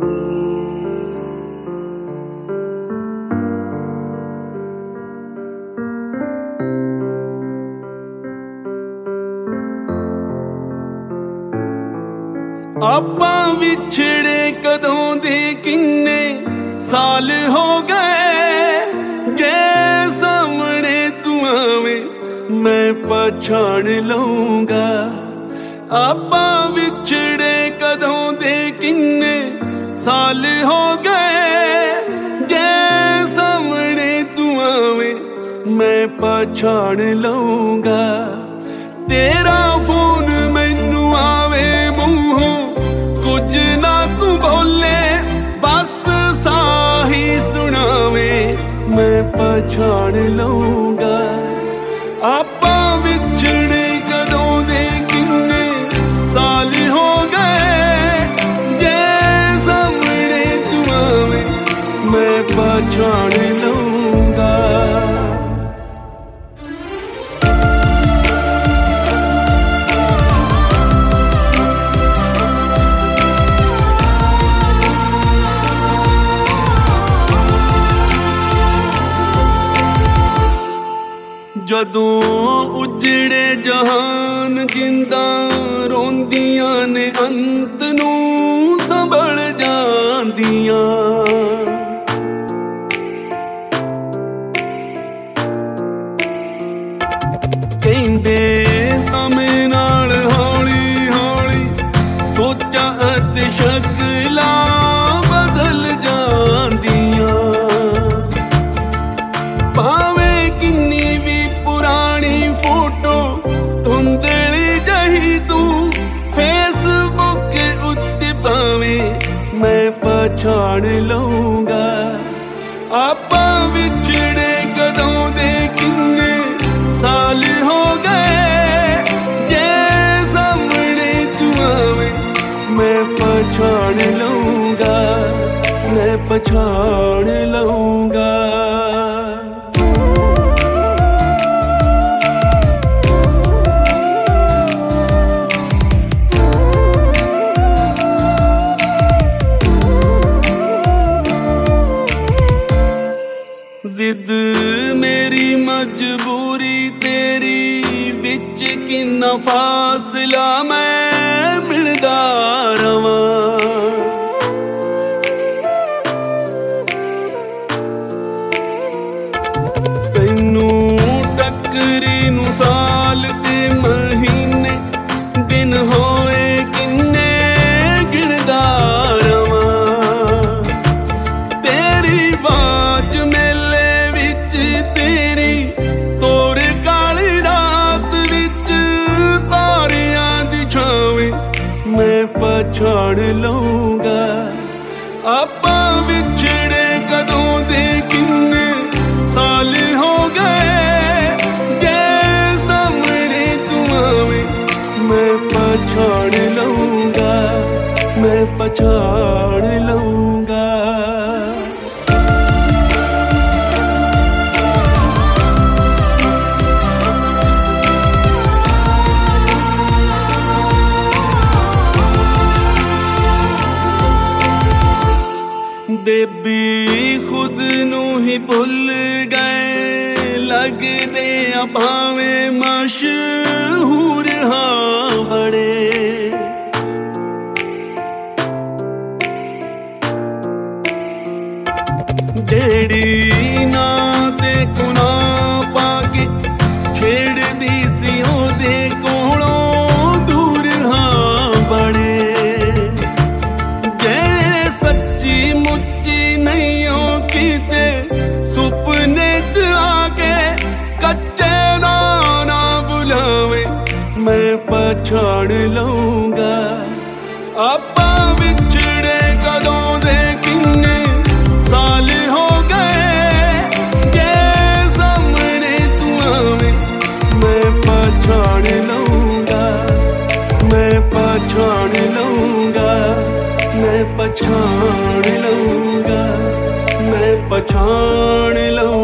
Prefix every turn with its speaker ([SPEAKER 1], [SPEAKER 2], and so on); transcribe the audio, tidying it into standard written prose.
[SPEAKER 1] ਆਪਾਂ ਵਿਛੜੇ ਕਦੋਂ ਦੇ ਕਿੰਨੇ ਸਾਲ ਹੋ ਗਏ। ਜੇ ਸਾਹਮਣੇ ਤੂੰ ਆਵੇਂ ਮੈਂ ਪਛਾਣ ਲਊਂਗਾ। ਆਪਾਂ ਵਿਛੜੇ ਕਦੋਂ ਦੇ ਕਿੰਨੇ ਸਾਲ ਹੋ ਗਏ। ਜੇ ਸਾਹਮਣੇ ਤੂੰ ਆਵੇਂ ਮੈਂ ਪਛਾਣ ਲਊਂਗਾ। ਤੇਰਾ ਫੋਨ ਮੈਨੂੰ ਆਵੇ ਮੂੰਹੋਂ ਕੁਝ ਨਾ ਤੂੰ ਬੋਲੇ, ਬਸ ਸਾਹੀ ਸੁਣਾਵੇ ਮੈਂ ਪਛਾਣ ਲਊਂਗਾ। ਆਪਾਂ ਵਿਛੜੇ ਕਦੋਂ ਦੇ ਕਿੰਨੇ ਸਾਲ ਹੋ ਗਏ। ਜੇ ਸਾਹਮਣੇ ਤੂੰ ਆਵੇ ਮੈਂ ਪਛਾਣ ਲਊਂਗਾ। ਜਦੋਂ ਉਜੜੇ ਜਹਾਨ ਜਿੰਦਾਂ ਰੋਂਦੀਆਂ ਨੇ ਅੰਤ ਨੂੰ ਸੰਭਲ ਜਾਂਦੀਆਂ। ਕਹਿੰਦੇ ਸਮੇਂ ਨਾਲ ਹੌਲੀ ਹੌਲੀ ਸੋਚਾਂ ਅਤੇ ਸ਼ਕਲਾਂ ਬਦਲ ਜਾਂਦੀਆਂ। ਭਾਵੇਂ ਕਿੰਨੀ ਵੀ ਪੁਰਾਣੀ ਫੋਟੋ ਧੁੰਦਲੀ ਜਹੀ ਤੂੰ ਫੇਸਬੁੱਕ ਉੱਤੇ ਪਾਵੇਂ ਮੈਂ ਪਛਾਣ ਲਊਂਗਾ। ਆਪਾਂ ਵਿਛੜੇ ਕਦੋਂ ਦੇ ਕਿੰਨੇ ਸਾਲ ਹੋ ਗਏ। ਜੇ ਸਾਹਮਣੇ ਤੂੰ ਆਵੇਂ ਮੈਂ ਪਛਾਣ ਲਊਂਗਾ। ਮੈਂ ਪਛਾਣ ਲਊਂਗਾ। ਜ਼ਿੱਦ ਮੇਰੀ ਮਜਬੂਰੀ ਤੇਰੀ ਵਿੱਚ ਕਿੰਨਾ ਫਾਸਲਾ ਮੈਂ ਮਿਲਦਾ ਰਵਾਂ। ਤੈਨੂੰ ਟੱਕਰੀ ਨੂੰ ਸਾਲ ਤੇ ਮਹੀਨੇ ਦਿਨ ਹੋਏ ਕਿੰਨੇ ਗਿਣਦਾ ਰਵਾਂ। ਤੇਰੀ ਬਾਤ ਮੇਲੇ ਵਿੱਚ ਤੇਰੀ ਤੋਰ ਕਾਲੀ ਰਾਤ ਵਿੱਚ ਤਾਰਿਆਂ ਦੀ ਛਾਵੇਂ ਮੈਂ ਪਛਾਣ ਲਊਂਗਾ। ਆਪਾਂ ਵਿਛੜੇ ਕਦੋਂ ਦੇ ਕਿੰਨੇ ਸਾਲ ਹੋ ਗਏ। ਜੇ ਸਾਹਮਣੇ ਤੂੰ ਆਵੇਂ ਮੈਂ ਪਛਾਣ ਲਊਂਗਾ। ਮੈਂ ਪਛਾਣ ਲਊਂਗਾ। ਦੇਬੀ ਖੁਦ ਨੂੰ ਹੀ ਭੁੱਲ ਗਏ। ਲੱਗਦੇ ਆ ਭਾਵੇਂ ਮਸ਼ਹੂਰ ਹਾਂ ਬੜੇ। ਜਿਹੜੀ ਨਾ ਤੇ ਗੁਨਾਹ ਪਾ ਕੇ ਛੇੜਦੀ ਸੀ ਉਹਦੇ ਕੋਲੋਂ ਦੂਰ ਹਾਂ ਬੜੇ। ਸੁਪਨੇ ਚ ਆ ਕੇ ਕੱਚੇ ਨਾ ਬੁਲਾਵੇ ਮੈਂ ਪਛਾਣ ਲਊਂਗਾ। ਆਪਾਂ ਵਿਛੜੇ ਕਦੋਂ ਦੇ ਕਿੰਨੇ ਸਾਲ ਹੋ ਗਏ। ਜੇ ਸਾਹਮਣੇ ਤੂੰ ਆਵੇਂ ਮੈਂ ਪਛਾਣ ਲਊਂਗਾ। ਮੈਂ ਪਛਾਣ ਲਊਂਗਾ। ਮੈਂ ਪਛਾਣ ਲਊਂਗਾ। ਮੈਂ ਪਛਾਣ ਲਊਂ।